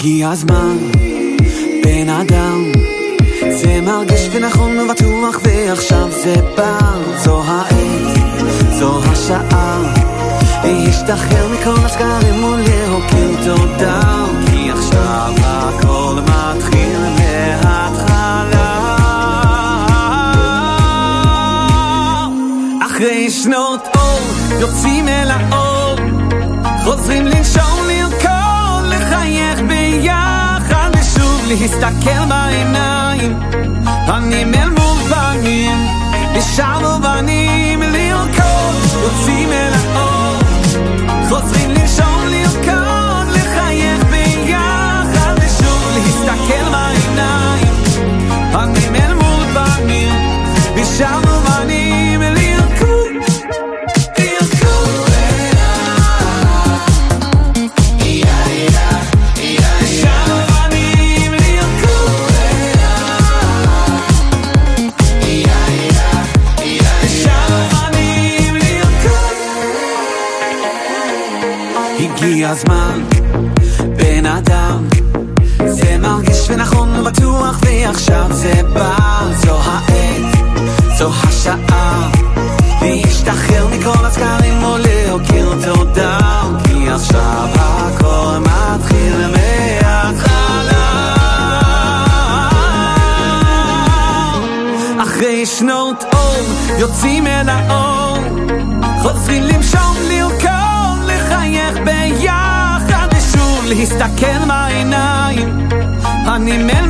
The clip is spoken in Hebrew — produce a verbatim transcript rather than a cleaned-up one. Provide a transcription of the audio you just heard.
הגיע הזמן, בן אדם, זה מרגיש ונכון ובטוח ועכשיו זה בא. זו העת, זו השעה, להשתחרר מכל הסקרים ולהוקיר תודה, כי עכשיו הכל מתחיל מההתחלה. אחרי שנות אור יוצאים אל האור, חוזרים לנשום, לרקוד, לחייך ביחד ושוב להסתכל בעיניים, פנים אל מול פנים, ישר ובנים לרקוד. יוצאים אל האור, חוזרים לנשום, לרקוד, לחייך ביחד ושוב להסתכל בעיניים, פנים אל מול פנים, ישר ובנים לרקוד. הגיע הזמן, בן אדם, זה מרגיש ונכון ובטוח ועכשיו זה בא. זו העת, זו השעה, להשתחרר מכל הסקרים ולהוקיר תודה, כי עכשיו הכל מתחיל מההתחלה. אחרי שנות אור יוצאים אל האור, חוזרים למשום, לרקוד, לחייך ביחד ושוב להסתכל בעיניים, פנים אל